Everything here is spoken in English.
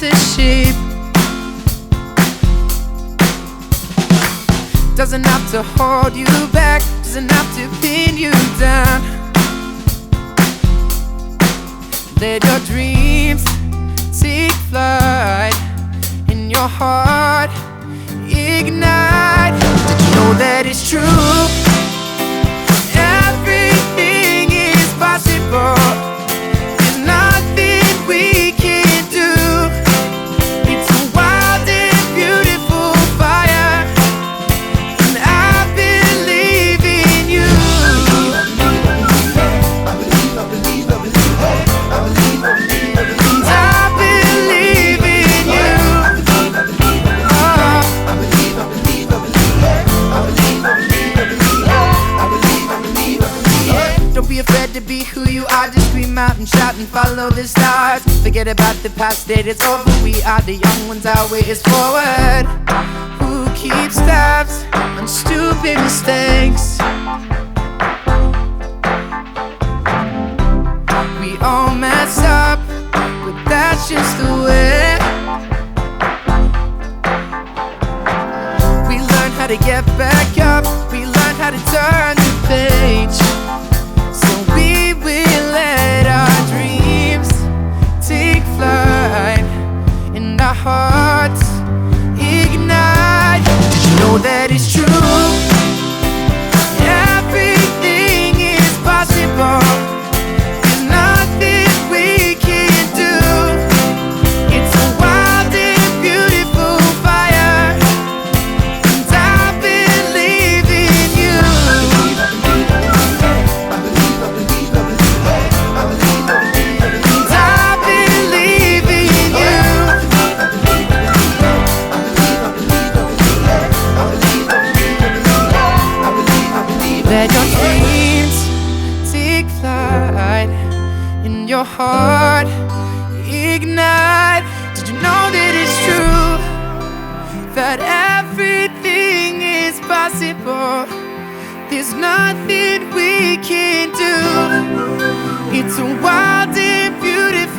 just a sheep. Doesn't have to hold you back, doesn't have to pin you down. Let your dreams take flight in your heart, ignite. Did you know that it's true? Everything is possible. There's nothing we can't do. It's a wild and beautiful fire, and I believe in you. I believe, I believe, I believe, I believe, I believe, I believe. I believe in you. I believe, I believe, I believe, I believe, I believe, I believe, I believe, I believe, I believe, I believe, I believe. Don't be afraid to be who you are. Just scream out and shout and follow the stars. Forget about the past, it's over. We are the young ones, our way is forward. Who keeps tabs on stupid mistakes? We all mess up, but that's just the way. We learn how to get back up, we learn how to turn the page. So we will let our dreams take flight, and our hearts ignite. Did you know that it's true? Everything is possible. There's nothing we can't do. It's a wild and beautiful fire, and I believe in you. I believe, I believe, I believe, I believe, I believe, I believe, I believe. I believe in you. I believe, I believe, I believe, I believe, I believe, I believe, I believe. Let your dreams take flight in your heart, ignite. Did you know that it's true? That everything is possible. There's nothing we can't do. It's a wild and beautiful